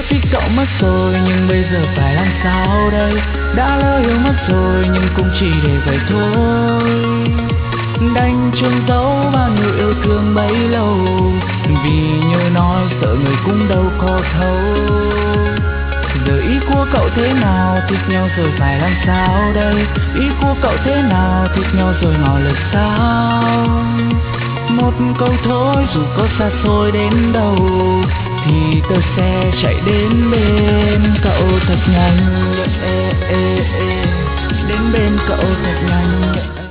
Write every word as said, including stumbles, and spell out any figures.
thích cậu mất rồi nhưng bây giờ phải làm sao đây? Đã lỡ yêu mất rồi nhưng cũng chỉ để vậy thôi. Đành chôn giấu bao nhiêu yêu thương bấy lâu, vì như nói sợ người cũng đâu có thấu. Giờ ý của cậu thế nào, thích nhau rồi phải làm sao đây? Ý của cậu thế nào, thích nhau rồi ngỏ lời sao? Một câu thôi dù có xa xôi đến đâu, thì tôi sẽ chạy đến bên cậu thật nhanh. Ê, ê, ê, đến bên cậu thật nhanh.